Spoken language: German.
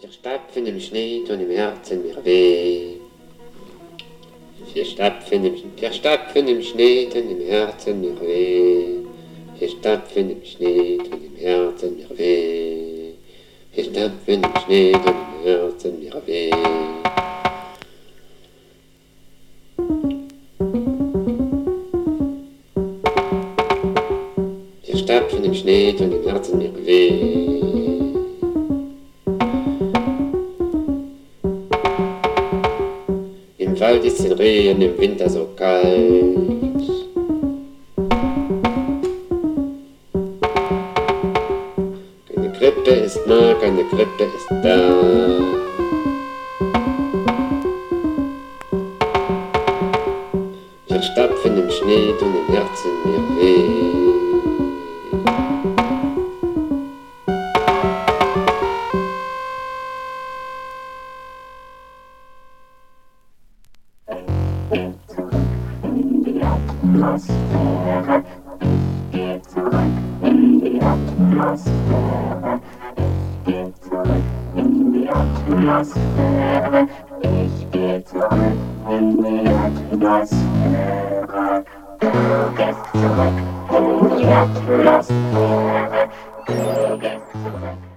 Wir stapfen im Schnee, tun im Herzen mir weh. Wir stapfen im Schnee, tun im Herzen mir weh. Wir stapfen im Schnee, tun im Herzen mir weh. Wir stapfen im Schnee, tun im Herzen mir weh. Wir stapfen im Schnee, tun im Herzen mir weh. Im Wald ist den Rehen im Winter so kalt. Keine Krippe ist nah, keine Krippe ist da. Wir stapfen im Schnee, tun im Herzen mir weh. Atmosphäre. Ich geh zurück in die Atmosphäre. Ich geh zurück in die Atmosphäre. Ich geh zurück in die Atmosphäre. Du gehst zurück in die Atmosphäre. Du gehst zurück.